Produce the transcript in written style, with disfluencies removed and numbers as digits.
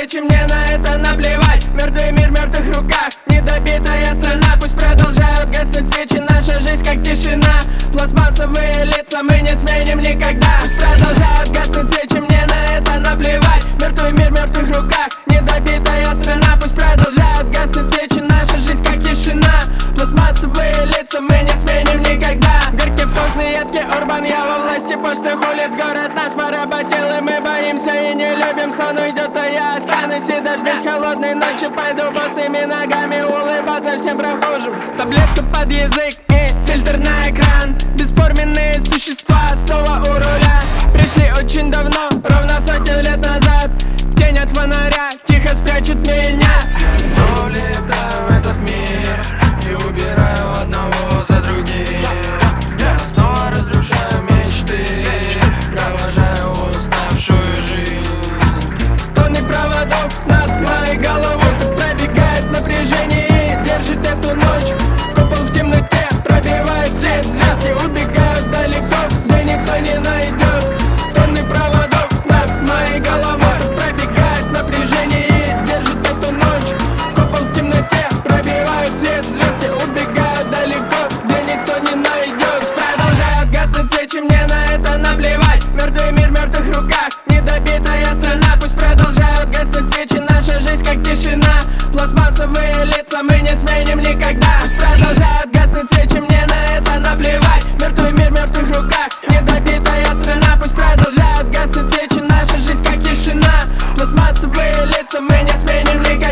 свечи, мне на это наплевать. Мертвый мир в мертвых руках, недобитая страна. Пусть продолжают гаснуть свечи, наша жизнь как тишина. Пластмассовые лица мы не сменим никогда. Пусть продолжают гаснуть свечи, мне на это наплевать. Мертвый мир в мертвых руках, недобитая страна. Пусть продолжают гаснуть свечи, наша жизнь как тишина. Пластмассовые лица мы не сменим никогда. Горький вкус и едкий урбан, я во власти пустых улиц. Город нас поработил, и мы боимся и не любим. Сон уйдет, а я останусь и дождусь холодной ночи. Пойду босыми ногами улыбаться всем прохожим. Таблетку под язык и фильтр на экран. Бесформенные существа снова у руля. Пришли очень давно, ровно сотню лет назад. Тень от фонаря тихо спрячет меня. Снова летаю в этот мир и убираю одного за другим. Я снова разрушаю мечты, провожаю уставшую жизнь. Тонны проводов над моей головой. Тут пробегает напряжение и держит эту ночь. Купол в темноте пробивает свет. Звезды убегают далеко, где никто не найдет. Тонны проводов над моей головой. Тут пробегает напряжение и держит эту ночь. Купол в темноте пробивает свет. Звезды убегают далеко, где никто не найдет. Продолжают гаснуть свечи, мне на это наплевать. Мертвый мир в мертвых руках, недобитая страна. Пусть продолжают гаснуть свечи, наша жизнь как тишина. Пластмассовые лица мы не сменим никогда. Пусть продолжают гаснуть свечи, мне на это наплевать. Мертвый мир в мертвых руках, недобитая страна. Пусть продолжают гаснуть свечи, наша жизнь как тишина. Пластмассовые лица мы не сменим никогда.